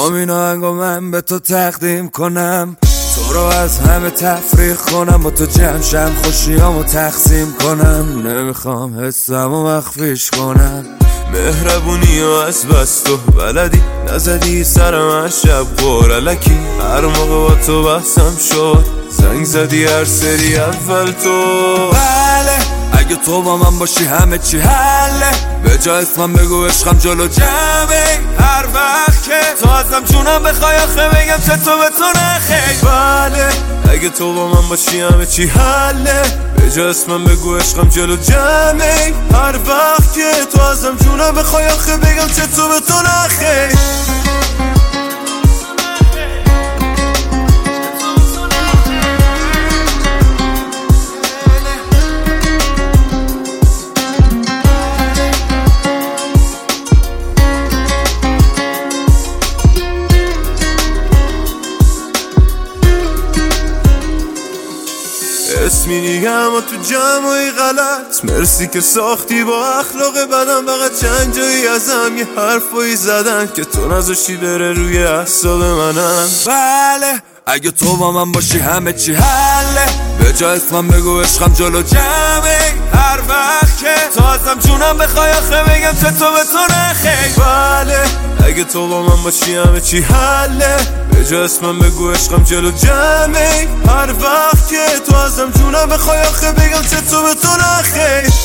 میخوام این آهنگو من به تو تقدیم کنم، تو رو از همه تفریق کنم، با تو جمشم خوشیامو تقسیم کنم. نمیخوام حسمو مخفیش کنم، مهربونی و از بس تو بلدی، نزدی سرم از شب قرالکی. هر موقع با تو بحثم شد زنگ زدی هر سری اول تو. بله اگه تو با من باشی همه چی حله، به جا اسمم بگو عشقم جلو جمعه. هر وقت که تو ازم جونم بخوای آخه بگم چطور به تو نخیر. بله اگه تو با من باشی همه چی حله، به جا اسمم بگو عشقم جلو جمعه. هر وقت که تو ازم جونم بخوای آخه بگم چطور به تو نخیر. اسمی دیگم و تو جمعی غلط، مرسی که ساختی با اخلاق بدم. فقط چند جایی ازم یه حرفایی زدن که تو نذاشتی بره روی اعصاب منم. بله اگه تو با من باشی همه چی حله، به جا اسمم بگو عشقم جلو جمعه. هر وقت که تو ازم جونم بخوای آخه بگم چطور به تو نخیر. بله اگه تو با من باشی همه چی حله، به جا اسمم بگو عشقم جلو جمعه. هر وقت که تو ازم جونم بخوای آخه بگم چطور به تو نخیر.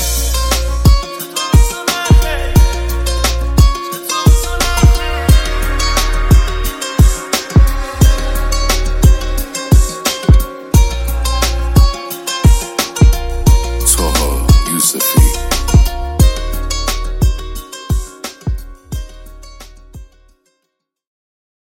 Taha Yusufi.